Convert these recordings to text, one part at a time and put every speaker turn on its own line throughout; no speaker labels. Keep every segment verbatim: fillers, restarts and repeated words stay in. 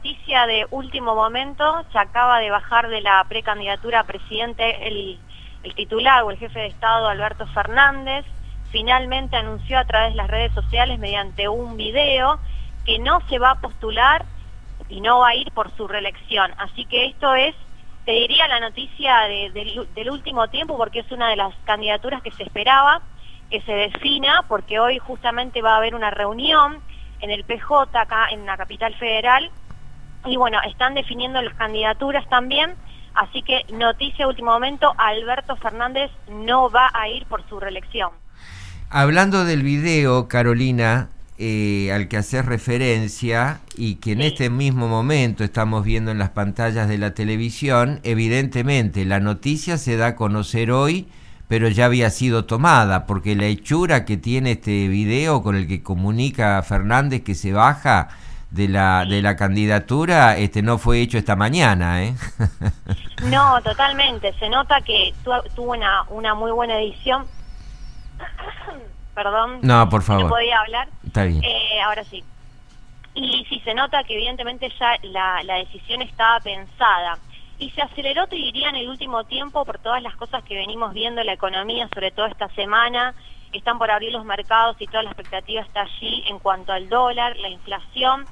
Noticia de último momento, se acaba de bajar de la precandidatura a presidente el, el titular o el jefe de Estado Alberto Fernández. Finalmente anunció a través de las redes sociales mediante un video que no se va a postular y no va a ir por su reelección. Así que esto es, te diría, la noticia de, de, del último tiempo, porque es una de las candidaturas que se esperaba que se defina, porque hoy justamente va a haber una reunión en el P J acá en la capital federal. Y bueno, están definiendo las candidaturas también, así que noticia de último momento, Alberto Fernández no va a ir por su reelección.
Hablando del video, Carolina, eh, al que haces referencia y que en sí. este mismo momento estamos viendo en las pantallas de la televisión, evidentemente la noticia se da a conocer hoy, pero ya había sido tomada, porque la hechura que tiene este video con el que comunica a Fernández que se baja de la de la candidatura, este no fue hecho esta mañana, ¿eh?
No, totalmente. Se nota que tu, tuvo una, una muy buena edición. Perdón.
No, por favor.
No podía hablar.
Está bien.
Eh, ahora sí. Y sí, se nota que evidentemente ya la, la decisión estaba pensada. Y se aceleró, te diría, en el último tiempo por todas las cosas que venimos viendo en la economía, sobre todo esta semana. Están por abrir los mercados y toda la expectativa está allí en cuanto al dólar, la inflación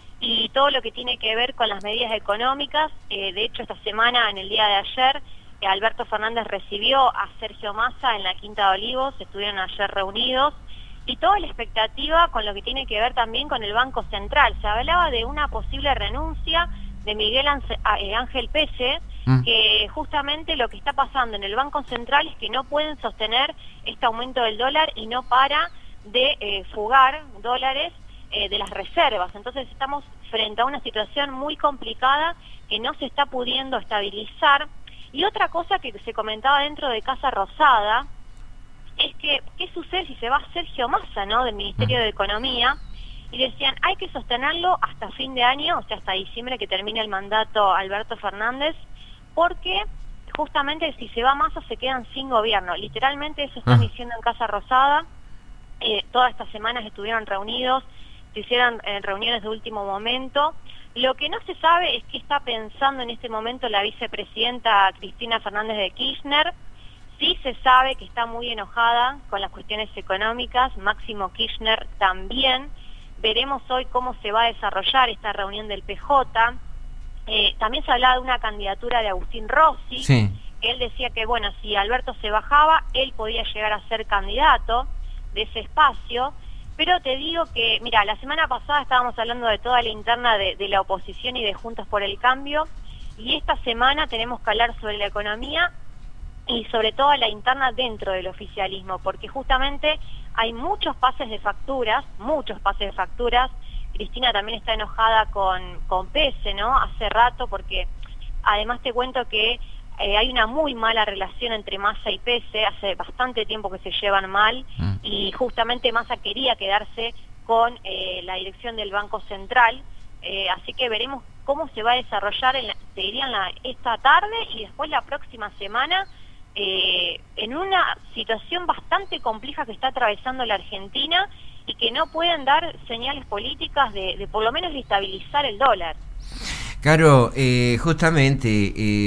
y todo lo que tiene que ver con las medidas económicas. Eh, de hecho, esta semana, en el día de ayer, eh, Alberto Fernández recibió a Sergio Massa en la Quinta de Olivos, estuvieron ayer reunidos, y toda la expectativa con lo que tiene que ver también con el Banco Central. Se hablaba de una posible renuncia de Miguel Ángel Pese, mm. que justamente lo que está pasando en el Banco Central es que no pueden sostener este aumento del dólar y no para de eh, fugar dólares eh, de las reservas. Entonces estamos frente a una situación muy complicada que no se está pudiendo estabilizar. Y otra cosa que se comentaba dentro de Casa Rosada es que, ¿qué sucede si se va Sergio Massa, ¿no?, del Ministerio de Economía? Y decían, hay que sostenerlo hasta fin de año, o sea, hasta diciembre que termine el mandato Alberto Fernández, porque justamente si se va Massa se quedan sin gobierno. Literalmente eso están diciendo en Casa Rosada. Eh, todas estas semanas estuvieron reunidos, se hicieron eh, reuniones de último momento. Lo que no se sabe es qué está pensando en este momento la vicepresidenta Cristina Fernández de Kirchner. Sí se sabe que está muy enojada con las cuestiones económicas, Máximo Kirchner también. Veremos hoy cómo se va a desarrollar esta reunión del P J. Eh, también se hablaba de una candidatura de Agustín Rossi,
sí.
que él decía que, bueno, si Alberto se bajaba, él podía llegar a ser candidato de ese espacio. Pero te digo que, mira, la semana pasada estábamos hablando de toda la interna de, de la oposición y de Juntos por el Cambio, y esta semana tenemos que hablar sobre la economía y sobre todo la interna dentro del oficialismo, porque justamente hay muchos pases de facturas, muchos pases de facturas. Cristina también está enojada con, con Pese, ¿no?, hace rato, porque además te cuento que eh, hay una muy mala relación entre Massa y Pese, hace bastante tiempo que se llevan mal, mm. y justamente Massa quería quedarse con eh, la dirección del Banco Central, eh, así que veremos cómo se va a desarrollar, en la, te diría, en la, esta tarde y después la próxima semana, Eh, en una situación bastante compleja que está atravesando la Argentina y que no pueden dar señales políticas de, de por lo menos estabilizar el dólar.
Caro, eh, justamente eh,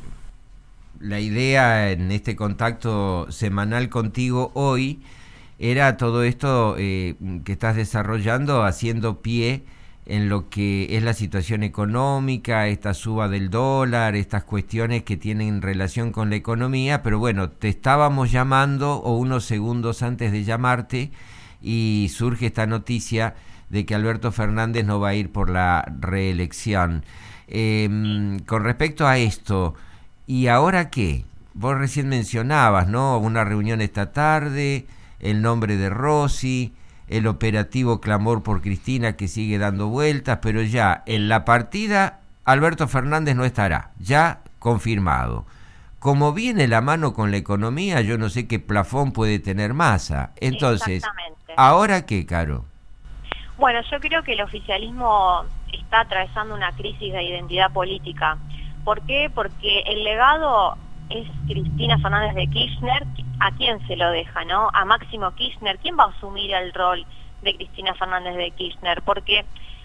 la idea en este contacto semanal contigo hoy era todo esto eh, que estás desarrollando, haciendo pie en lo que es la situación económica, esta suba del dólar, estas cuestiones que tienen relación con la economía, pero bueno, te estábamos llamando o unos segundos antes de llamarte y surge esta noticia de que Alberto Fernández no va a ir por la reelección. Eh, con respecto a esto, ¿y ahora qué? Vos recién mencionabas, ¿no?, una reunión esta tarde, el nombre de Rossi, el operativo clamor por Cristina que sigue dando vueltas, pero ya en la partida Alberto Fernández no estará, ya confirmado. Como viene la mano con la economía, yo no sé qué plafón puede tener Massa. Entonces, ¿ahora qué, Caro?
Bueno, yo creo que el oficialismo está atravesando una crisis de identidad política. ¿Por qué? Porque el legado es Cristina Fernández de Kirchner. ¿A quién se lo deja, no? A Máximo Kirchner. ¿Quién va a asumir el rol de Cristina Fernández de Kirchner? Porque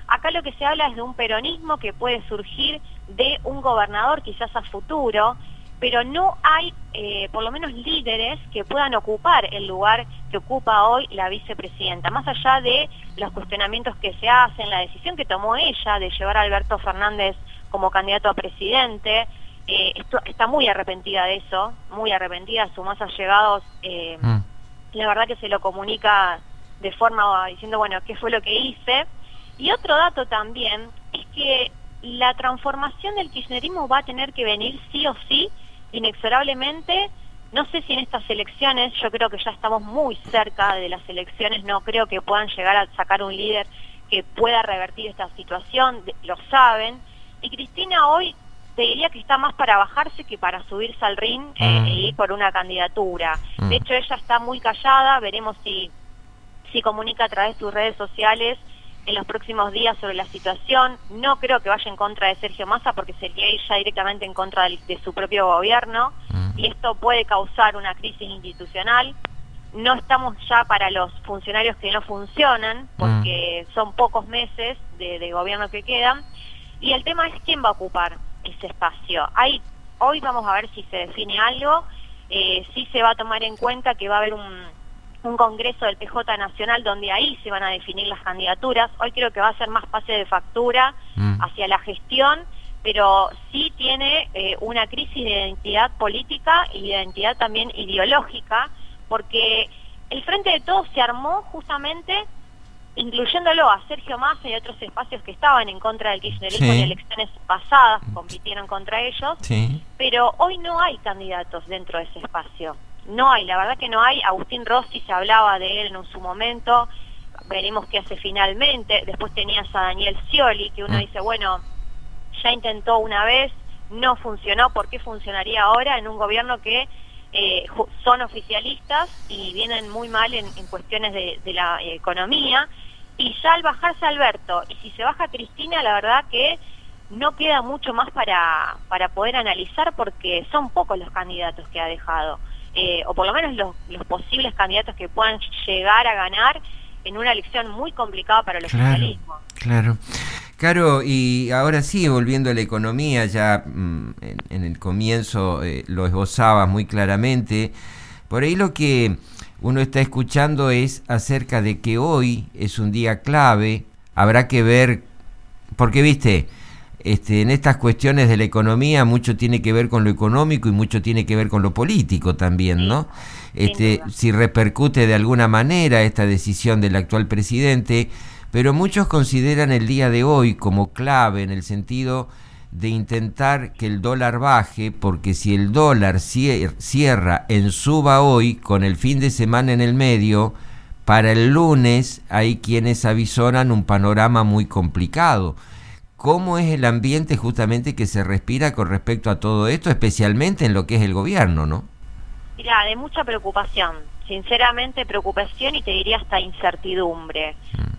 Acá lo que se habla es de un peronismo que puede surgir de un gobernador quizás a futuro, pero no hay, eh, por lo menos, líderes que puedan ocupar el lugar que ocupa hoy la vicepresidenta, más allá de los cuestionamientos que se hacen, la decisión que tomó ella de llevar a Alberto Fernández como candidato a presidente. Eh, esto, está muy arrepentida de eso, muy arrepentida, sus más allegados, eh, mm. la verdad que se lo comunica de forma diciendo, bueno, ¿qué fue lo que hice? Y otro dato también es que la transformación del kirchnerismo va a tener que venir sí o sí, inexorablemente. No sé si en estas elecciones, yo creo que ya estamos muy cerca de las elecciones, no creo que puedan llegar a sacar un líder que pueda revertir esta situación, lo saben, y Cristina hoy te diría que está más para bajarse que para subirse al ring eh, e ir por una candidatura. De hecho, ella está muy callada, veremos si, si comunica a través de sus redes sociales en los próximos días sobre la situación. No creo que vaya en contra de Sergio Massa porque sería ella directamente en contra de, de su propio gobierno, y esto puede causar una crisis institucional. No estamos ya para los funcionarios que no funcionan, porque son pocos meses de, de gobierno que quedan, y el tema es quién va a ocupar ese espacio. Ahí, hoy vamos a ver si se define algo, eh, si se va a tomar en cuenta que va a haber un, un congreso del P J Nacional donde ahí se van a definir las candidaturas. Hoy creo que va a ser más pase de factura mm. hacia la gestión, pero sí tiene eh, una crisis de identidad política y de identidad también ideológica, porque el Frente de Todos se armó justamente incluyéndolo a Sergio Massa y otros espacios que estaban en contra del kirchnerismo sí. en elecciones pasadas, compitieron contra ellos, sí. pero hoy no hay candidatos dentro de ese espacio. No hay, la verdad que no hay. Agustín Rossi, se hablaba de él en su momento, veremos qué hace finalmente. Después tenías a Daniel Scioli, que uno mm. dice, bueno, ya intentó una vez, no funcionó, ¿por qué funcionaría ahora en un gobierno que eh, son oficialistas y vienen muy mal en, en cuestiones de, de la eh, economía? Y ya al bajarse Alberto, y si se baja Cristina, la verdad que no queda mucho más para, para poder analizar, porque son pocos los candidatos que ha dejado, eh, o por lo menos los, los posibles candidatos que puedan llegar a ganar en una elección muy complicada para el oficialismo.
Claro, Caro, y ahora sí, volviendo a la economía, ya mmm, en, en el comienzo eh, lo esbozabas muy claramente. Por ahí lo que uno está escuchando es acerca de que hoy es un día clave. Habrá que ver, porque viste, este, en estas cuestiones de la economía mucho tiene que ver con lo económico y mucho tiene que ver con lo político también, ¿no? Este, si repercute de alguna manera esta decisión del actual presidente, pero muchos consideran el día de hoy como clave en el sentido de intentar que el dólar baje, porque si el dólar cierra en suba hoy, con el fin de semana en el medio, para el lunes hay quienes avisoran un panorama muy complicado. ¿Cómo es el ambiente justamente que se respira con respecto a todo esto, especialmente en lo que es el gobierno, no?
Mira, de mucha preocupación, sinceramente preocupación, y te diría hasta incertidumbre,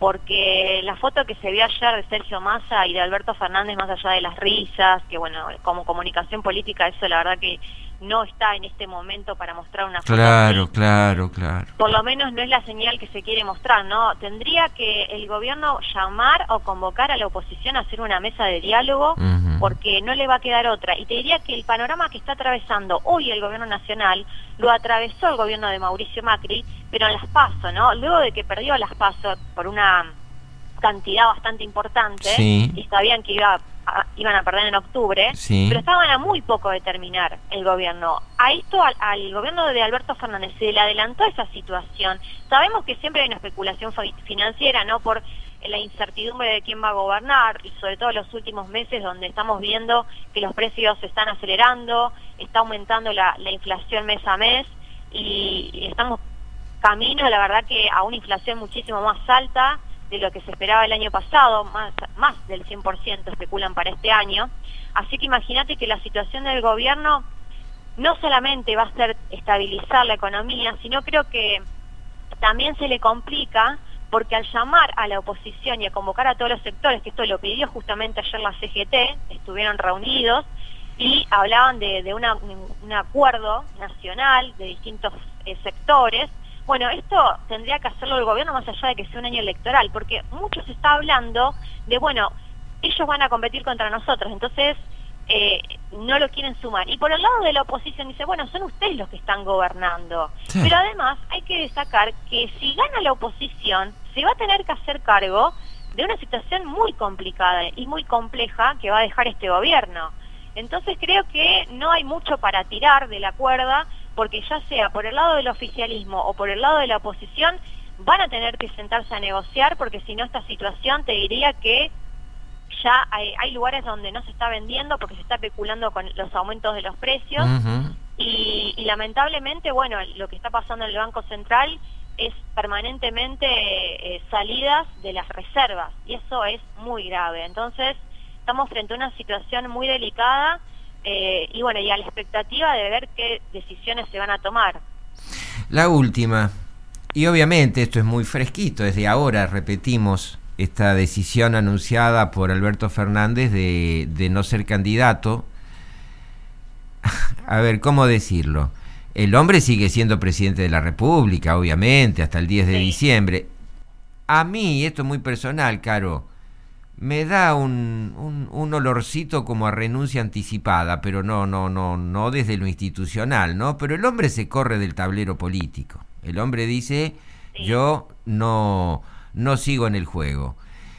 porque la foto que se vio ayer de Sergio Massa y de Alberto Fernández, más allá de las risas, que bueno, como comunicación política eso la verdad que no está en este momento para mostrar una foto
Claro,
así.
claro, claro.
Por lo menos no es la señal que se quiere mostrar, ¿no? Tendría que el gobierno llamar o convocar a la oposición a hacer una mesa de diálogo, uh-huh. porque no le va a quedar otra. Y te diría que el panorama que está atravesando hoy el gobierno nacional lo atravesó el gobierno de Mauricio Macri, pero en las PASO, ¿no? Luego de que perdió las PASO por una cantidad bastante importante, sí. y sabían que iba a, iban a perder en octubre, sí. pero estaban a muy poco de terminar el gobierno. A esto, al, al gobierno de Alberto Fernández se le adelantó esa situación. Sabemos que siempre hay una especulación financiera, ¿no? Por la incertidumbre de quién va a gobernar, y sobre todo en los últimos meses donde estamos viendo que los precios se están acelerando, está aumentando la, la inflación mes a mes, y, y estamos camino, la verdad, que a una inflación muchísimo más alta de lo que se esperaba el año pasado, más, más del cien por ciento especulan para este año. Así que imagínate que la situación del gobierno no solamente va a ser estabilizar la economía, sino creo que también se le complica, porque al llamar a la oposición y a convocar a todos los sectores, que esto lo pidió justamente ayer la C G T, estuvieron reunidos y hablaban de, de una, un acuerdo nacional de distintos eh, sectores, Bueno, esto tendría que hacerlo el gobierno más allá de que sea un año electoral, porque mucho se está hablando de, bueno, ellos van a competir contra nosotros, entonces eh, no lo quieren sumar. Y por el lado de la oposición dice, bueno, son ustedes los que están gobernando. Sí. Pero además hay que destacar que si gana la oposición, se va a tener que hacer cargo de una situación muy complicada y muy compleja que va a dejar este gobierno. Entonces creo que no hay mucho para tirar de la cuerda, porque ya sea por el lado del oficialismo o por el lado de la oposición, van a tener que sentarse a negociar, porque si no esta situación, te diría que ya hay, hay lugares donde no se está vendiendo porque se está especulando con los aumentos de los precios. Uh-huh. y, y lamentablemente, bueno, lo que está pasando en el Banco Central es permanentemente eh, salidas de las reservas, y eso es muy grave. Entonces estamos frente a una situación muy delicada, eh, y bueno, y a la expectativa de ver qué decisiones se van a tomar.
La última, y obviamente esto es muy fresquito, desde ahora repetimos esta decisión anunciada por Alberto Fernández de, de no ser candidato. A ver, ¿cómo decirlo? El hombre sigue siendo presidente de la República, obviamente, hasta el diez de diciembre. A mí, esto es muy personal, Caro, me da un, un, un olorcito como a renuncia anticipada, pero no, no, no, no desde lo institucional, ¿no? Pero el hombre se corre del tablero político. El hombre dice, sí. yo no, no sigo en el juego.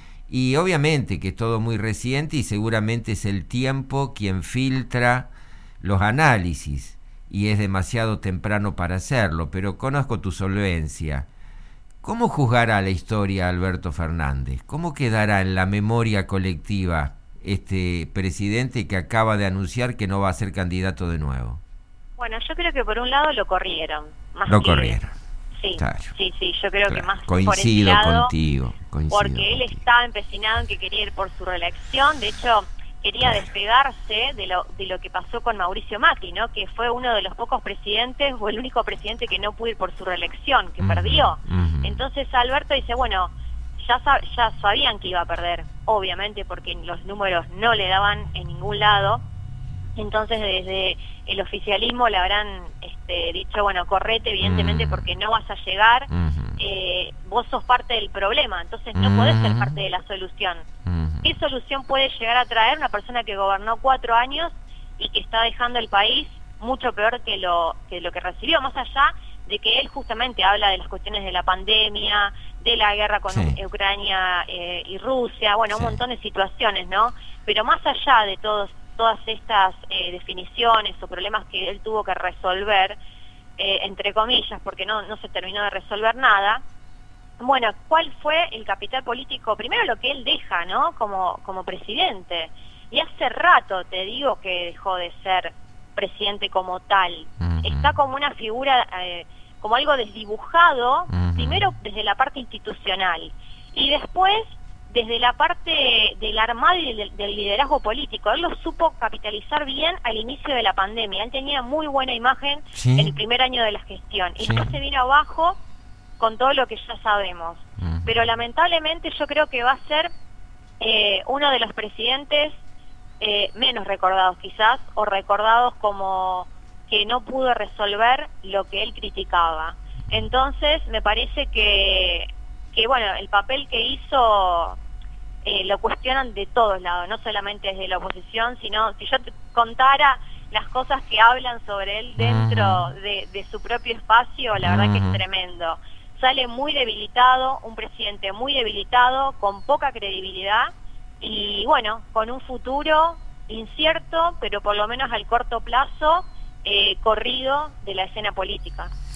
Y obviamente que es todo muy reciente y seguramente es el tiempo quien filtra los análisis y es demasiado temprano para hacerlo, pero conozco tu solvencia. ¿Cómo juzgará la historia Alberto Fernández? ¿Cómo quedará en la memoria colectiva este presidente que acaba de anunciar que no va a ser candidato de nuevo?
Bueno, yo creo que por un lado lo corrieron. Más
lo
que...
corrieron.
Sí,
claro.
sí, sí, yo creo claro. que más
coincido
por ese lado,
contigo, coincido
porque
contigo.
Él estaba empecinado en que quería ir por su reelección. De hecho, quería claro. despegarse de lo de lo que pasó con Mauricio Macri, ¿no? Que fue uno de los pocos presidentes, o el único presidente que no pudo ir por su reelección, que uh-huh, perdió. Uh-huh. Entonces Alberto dice, bueno, ya sab- ya sabían que iba a perder, obviamente, porque los números no le daban en ningún lado. Entonces desde el oficialismo le habrán este, dicho, bueno, correte evidentemente uh-huh. porque no vas a llegar, uh-huh. eh, vos sos parte del problema, entonces no uh-huh. podés ser parte de la solución. Uh-huh. ¿Qué solución puede llegar a traer una persona que gobernó cuatro años y que está dejando el país mucho peor que lo que lo que recibió? Más allá de que él justamente habla de las cuestiones de la pandemia, de la guerra con sí. Ucrania eh, y Rusia, bueno, sí. un montón de situaciones, ¿no? Pero más allá de todos todas estas eh, definiciones o problemas que él tuvo que resolver, eh, entre comillas, porque no, no se terminó de resolver nada. Bueno, ¿cuál fue el capital político? Primero lo que él deja, ¿no? Como, como presidente. Y hace rato, te digo, que dejó de ser presidente como tal. Uh-huh. Está como una figura, eh, como algo desdibujado, uh-huh. primero desde la parte institucional, y después desde la parte del armado y del, del liderazgo político. Él lo supo capitalizar bien al inicio de la pandemia. Él tenía muy buena imagen sí. en el primer año de la gestión. Y sí. después se vino abajo con todo lo que ya sabemos. Uh-huh. Pero lamentablemente yo creo que va a ser eh, uno de los presidentes eh, menos recordados quizás, o recordados como que no pudo resolver lo que él criticaba. Entonces me parece que... que bueno, el papel que hizo eh, lo cuestionan de todos lados, no solamente desde la oposición, sino si yo te contara las cosas que hablan sobre él dentro uh-huh. de, de su propio espacio, la verdad uh-huh. que es tremendo. Sale muy debilitado, un presidente muy debilitado, con poca credibilidad y bueno, con un futuro incierto, pero por lo menos al corto plazo, eh, corrido de la escena política.